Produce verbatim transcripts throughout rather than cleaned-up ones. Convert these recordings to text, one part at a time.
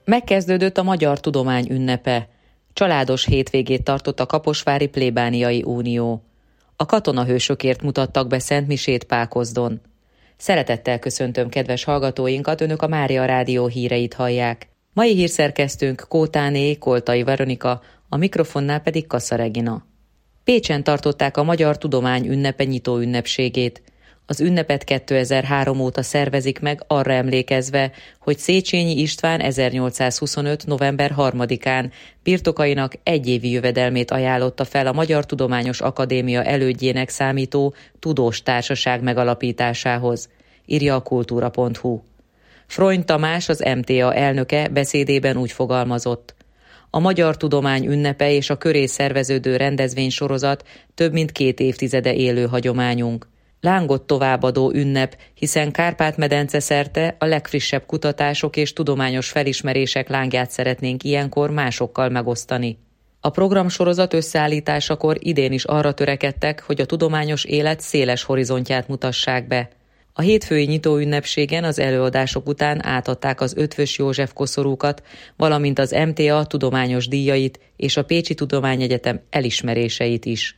Megkezdődött a Magyar Tudomány ünnepe. Családos hétvégét tartott a Kaposvári Plébániai Unió. A katonahősökért mutattak be szentmisét Pákozdon. Szeretettel köszöntöm kedves hallgatóinkat, önök a Mária Rádió híreit hallják. Mai hírszerkesztőnk Kótáné, Koltai Veronika, a mikrofonnál pedig Kassa Regina. Pécsen tartották a Magyar Tudomány ünnepe nyitó ünnepségét. Az ünnepet kétezer-három óta szervezik meg arra emlékezve, hogy Széchenyi István ezernyolcszázhuszonöt. november harmadikán birtokainak egyévi jövedelmét ajánlotta fel a Magyar Tudományos Akadémia elődjének számító Tudós Társaság megalapításához, írja a kultúra pont hu. Frony Tamás, az em té á elnöke beszédében úgy fogalmazott: a Magyar Tudomány ünnepe és a köré szerveződő rendezvénysorozat több mint két évtizede élő hagyományunk. Lángot továbbadó ünnep, hiszen Kárpát-medence szerte a legfrissebb kutatások és tudományos felismerések lángját szeretnénk ilyenkor másokkal megosztani. A programsorozat összeállításakor idén is arra törekedtek, hogy a tudományos élet széles horizontját mutassák be. A hétfői nyitóünnepségen az előadások után átadták az Eötvös József koszorúkat, valamint az em té á tudományos díjait és a Pécsi Tudományegyetem elismeréseit is.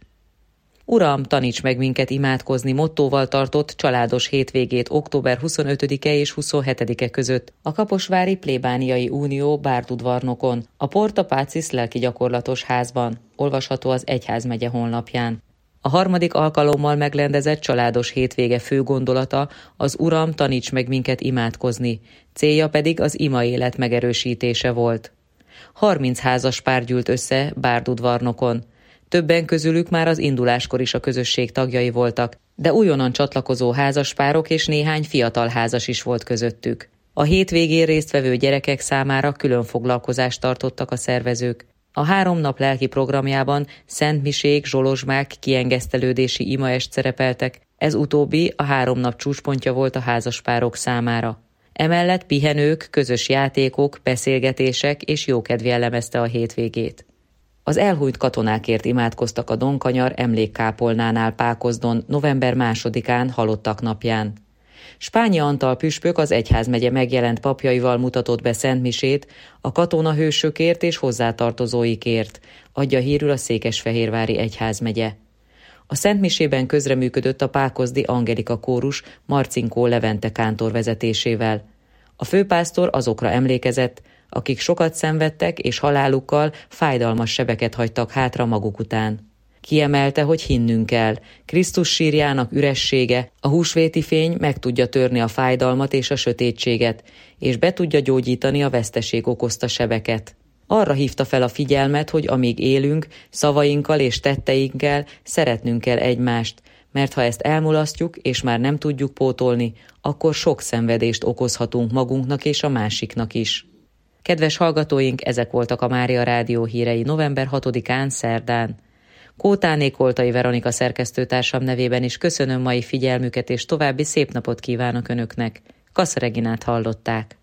Uram, taníts meg minket imádkozni mottóval tartott családos hétvégét október huszonötödike és huszonhetedike között a Kaposvári Plébániai Unió Bárdudvarnokon, a Porta Pacis lelki gyakorlatos házban, olvasható az egyházmegye honlapján. A harmadik alkalommal megrendezett családos hétvége fő gondolata az Uram, taníts meg minket imádkozni, célja pedig az ima élet megerősítése volt. Harminc házas pár gyűlt össze Bárdudvarnokon. Többen közülük már az induláskor is a közösség tagjai voltak, de újonnan csatlakozó házaspárok és néhány fiatal házas is volt közöttük. A hétvégén résztvevő gyerekek számára külön foglalkozást tartottak a szervezők. A három nap lelki programjában szentmisék, zsolozsmák, kiengesztelődési imaest szerepeltek, ez utóbbi a három nap csúcspontja volt a házaspárok számára. Emellett pihenők, közös játékok, beszélgetések és jókedv jellemezte a hétvégét. Az elhunyt katonákért imádkoztak a Donkanyar emlékkápolnánál Pákozdon november másodikán, halottak napján. Spányi Antal püspök az egyházmegye megjelent papjaival mutatott be szentmisét a katonahősökért és hozzátartozóikért, adja hírül a Székesfehérvári egyházmegye. A szentmisében közreműködött a pákozdi Angelika kórus Marcinkó Levente kántor vezetésével. A főpásztor azokra emlékezett, akik sokat szenvedtek és halálukkal fájdalmas sebeket hagytak hátra maguk után. Kiemelte, hogy hinnünk kell, Krisztus sírjának üressége, a húsvéti fény meg tudja törni a fájdalmat és a sötétséget, és be tudja gyógyítani a veszteség okozta sebeket. Arra hívta fel a figyelmet, hogy amíg élünk, szavainkkal és tetteinkkel szeretnünk kell egymást, mert ha ezt elmulasztjuk és már nem tudjuk pótolni, akkor sok szenvedést okozhatunk magunknak és a másiknak is. Kedves hallgatóink, ezek voltak a Mária Rádió hírei november hatodikán, szerdán. Kótáné, Koltai Veronika szerkesztőtársam nevében is köszönöm mai figyelmüket, és további szép napot kívánok Önöknek. Kassa Reginát hallották.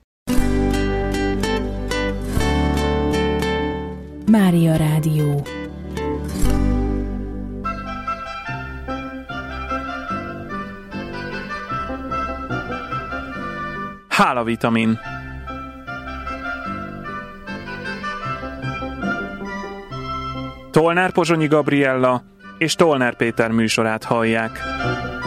Mária Rádió. Hálavitamin. Tolnár Pozsonyi Gabriella és Tolnár Péter műsorát hallják.